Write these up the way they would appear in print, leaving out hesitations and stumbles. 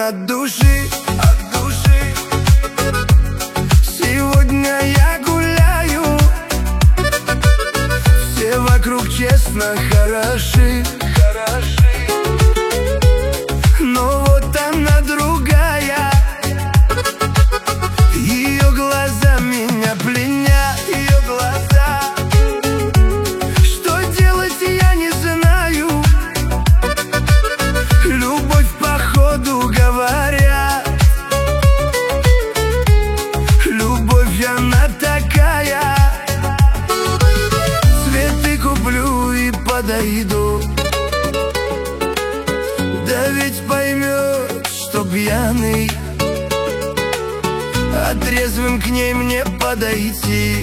от души, от души. Сегодня я гуляю, все вокруг честно хороши, хороши. Но вот она другая, ее глаза меня пленят, ее глаза. Что делать, я не знаю. Любовь походу говорят, любовь она такая. Цветы куплю и подойду, да ведь поймет, что пьяный, а трезвым к ней мне подойти.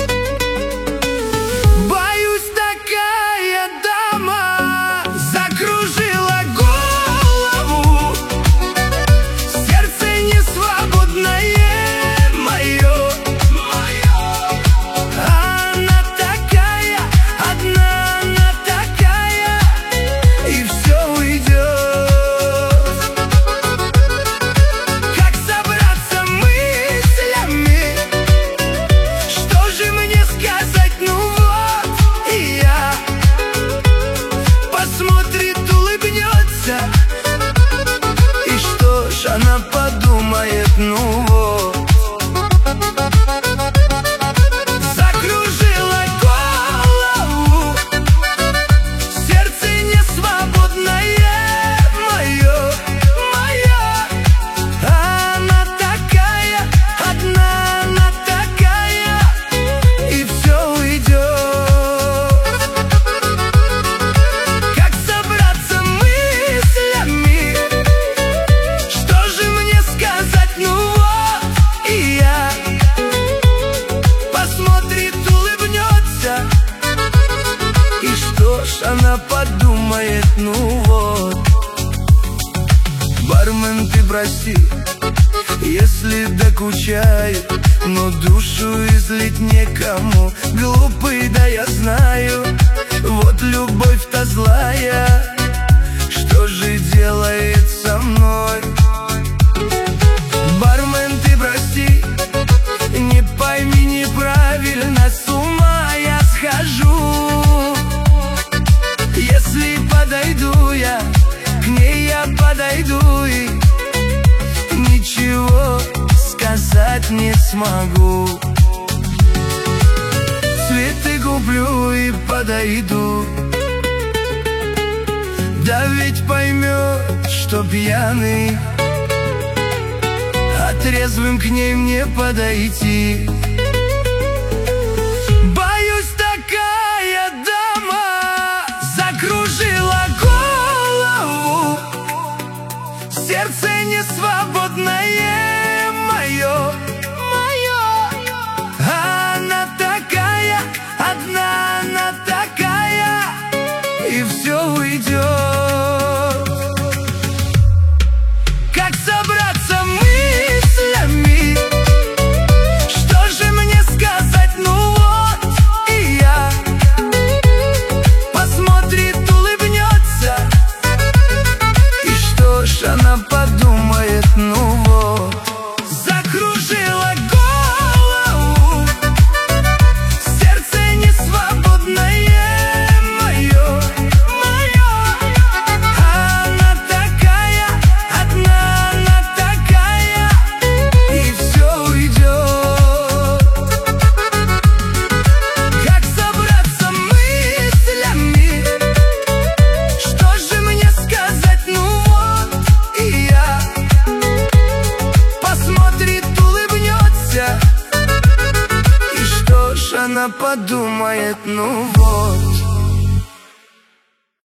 Боюсь, такая дама закружила голову, сердце не свободное мое. Она такая, одна она такая, и все уйдет. Как собраться мыслями, что же мне сказать, ну вот и я. Посмотрит, улыбнется, и что ж она подумает, ну вот. Закружила голову, сердце не свободное мое, мое. Она такая, одна она такая, и все уйдет. Как собраться мыслями, что же мне сказать, ну вот и я. Посмотрит, улыбнется, и что ж она подумает, ну вот. Бармен, ты прости, если докучаю, но душу излить некому. Глупый, да я знаю, вот любовь-то злая, что же делает со мной? Бармен, ты прости, не пойми неправильно, с ума я схожу. Если подойду я, к ней я подойду и ничего сказать не смогу. Цветы куплю и подойду, да ведь поймет, что пьяный, а трезвым к ней мне подойти. Боюсь, такая дама закружила голову, сердце не свободное мое, мое. Она такая, одна она такая, и все уйдет. Как собраться мыслями, что же мне сказать, ну вот и я. Посмотрит, улыбнется, и что ж она подумает, ну вот. Закружила голову, сердце не свободное мое, мое. Она такая, одна она такая, и все уйдет. Как собраться мыслями, что же мне сказать, ну вот и я. Посмотрит, улыбнется, и что ж она подумает, ну вот.